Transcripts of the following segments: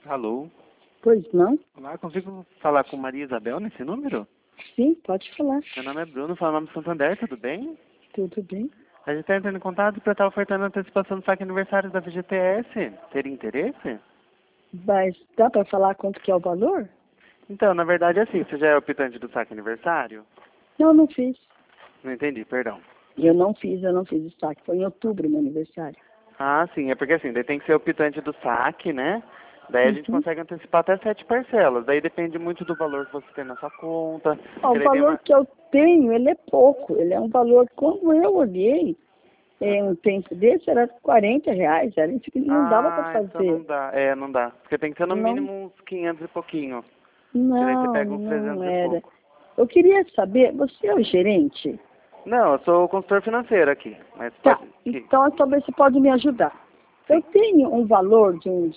Alô? Pois não? Olá, consigo falar com Maria Isabel nesse número? Sim, pode falar. Meu nome é Bruno, falo nome do Santander, tudo bem? Tudo bem? A gente está entrando em contato para estar ofertando a antecipação do saque aniversário da FGTS. Teria interesse? Mas dá para falar quanto que é o valor? Então, na verdade é assim, você já é optante do saque aniversário? Não, não fiz. Não entendi, perdão. Eu não fiz destaque. Foi em outubro meu aniversário. Ah, sim, é porque assim, daí tem que ser optante do saque, né? Daí a gente Uhum. consegue antecipar até 7 parcelas. Daí depende muito do valor que você tem na sua conta. Ó, Que o daí tem valor uma... que eu tenho, ele é pouco. Ele é um valor, quando eu olhei, um tempo desse, era R$ 40. Era isso que não dava para Ah, então não fazer. dá. É, não dá. Porque tem que ser no Não, mínimo uns 500 e pouquinho. Que daí você não, pega uns não 300 e era. pouco. Eu queria saber, você é o gerente? Não, eu sou consultor financeiro aqui. Mas Tá, pode... então talvez você pode me ajudar. Eu Sim. tenho um valor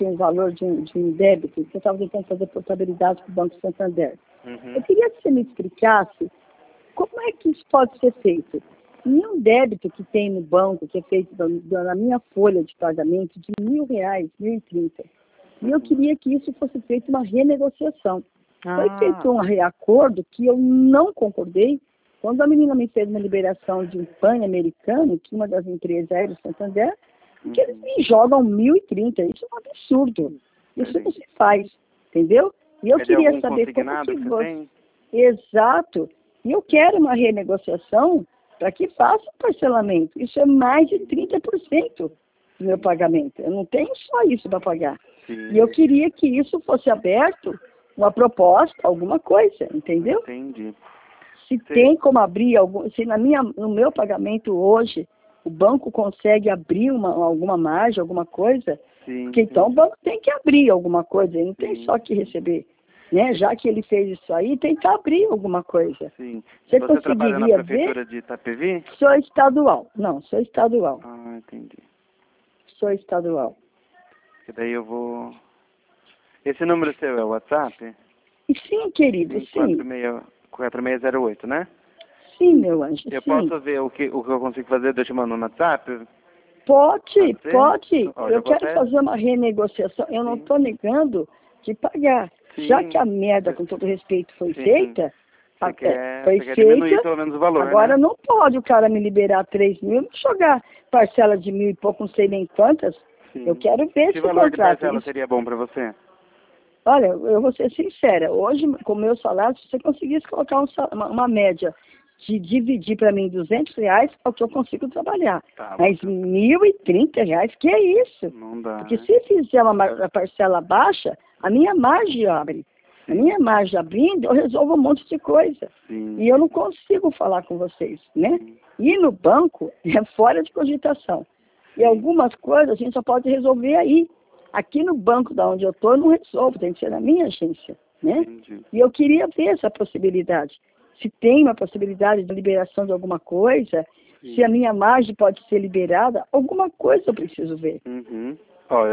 de um débito que eu estava tentando fazer portabilidade para o Banco Santander. Eu Uhum. queria que você me explicasse como é que isso pode ser feito. Nenhum débito que tem no banco, que é feito na minha folha de pagamento, de R$ 1.000, 1.030. E eu Uhum. queria que isso fosse feito uma renegociação. Foi Ah, feito um reacordo que eu não concordei. Quando a menina me fez uma liberação de um PAN americano, que uma das empresas era o Santander, que eles uhum. me jogam 1.030. Isso é um absurdo. Isso não Entendi. se faz, entendeu? E eu É de queria algum saber como consignado que que você você... tem? Exato. E eu quero uma renegociação para que faça um parcelamento. Isso é mais de 30% do meu pagamento. Eu não tenho só isso para pagar. E Sim, eu queria que isso fosse aberto, uma proposta, alguma coisa, entendeu? entendi. Se Você... tem como abrir algum, se no meu pagamento hoje o banco consegue abrir alguma margem, alguma coisa, Sim, porque então o sim, banco tem que abrir alguma coisa, ele não tem sim, só que receber. Né? Já que ele fez isso aí, tem que abrir alguma coisa. sim. Você Você trabalha na conseguiria ver? prefeitura de Itapevi? Sou estadual. Não, sou estadual. Ah, entendi. Sou estadual. Que daí eu vou... Esse número seu é o WhatsApp? E sim, querido, Sim, sim. 4608, né? Sim, meu anjo, Eu sim. posso ver o que eu consigo fazer, eu te mando no WhatsApp? Pode, Pode ser? pode. Ó, já Eu vou quero até... fazer uma renegociação. Eu não Sim, estou negando de pagar. Já que sim. a merda, com todo respeito, foi Sim. feita, Você foi quer diminuir feita, pelo menos o valor, agora né? não pode o cara me liberar 3.000 e jogar parcela de 1.000 e pouco, não sei nem quantas. Eu Sim. quero ver Que esse valor de contrato. parcela Isso, seria bom pra você? olha, eu vou ser sincera. Hoje, com o meu salário, se você conseguisse colocar uma média de dividir para mim R$ 200, é o que eu consigo trabalhar. Tá, Mas R$ 1.030, que é isso? não dá, Porque né? se fizer uma parcela baixa, a minha margem abre. A Sim, minha margem abrindo, eu resolvo um monte de coisa. sim, E eu não sim, consigo falar com vocês, né? sim, Ir no banco é fora de cogitação. E sim, algumas coisas a gente só pode resolver aí. Aqui no banco da onde eu estou, eu não resolvo, tem que ser na minha agência, né? entendi. E eu queria ver essa possibilidade. Se tem uma possibilidade de liberação de alguma coisa, se a Sim. minha margem pode ser liberada, alguma coisa eu preciso ver. Uhum. Ó,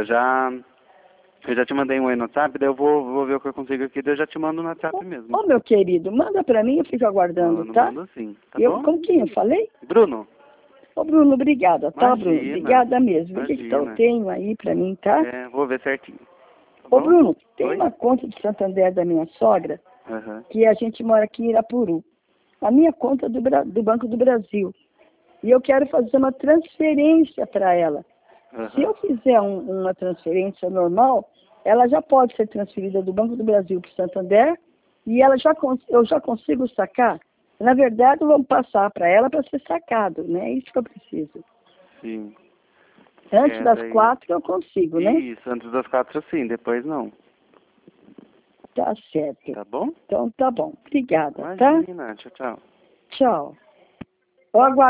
eu já te mandei um aí no WhatsApp, daí eu vou ver o que eu consigo aqui, daí eu já te mando no WhatsApp mesmo. Ô, meu querido, manda para mim, eu fico aguardando, Mano, tá? mando sim, tá Eu, bom? com quem eu falei? Bruno, Ô, Bruno, obrigada, tá, Bruno? imagina, Obrigada mesmo. Vê o que eu imagina. tenho aí para mim, tá? É, vou ver certinho, tá Ô, bom? Bruno, tem Oi? uma conta de Santander da minha sogra, Aham, que a gente mora aqui em Irapuru. A minha conta do Banco do Brasil. E eu quero fazer uma transferência para ela. Se aham. eu fizer uma transferência normal, ela já pode ser transferida do Banco do Brasil para o Santander e eu já consigo sacar. Na verdade, vamos passar para ela para ser sacado, né? É isso que eu preciso. Sim. Antes É, das daí... 4 eu consigo, né? Isso, antes das 4 sim, depois não. Tá certo. Tá bom? Então tá bom. Obrigada, tá? Imagina, tchau, tchau. Tchau. Eu aguardo.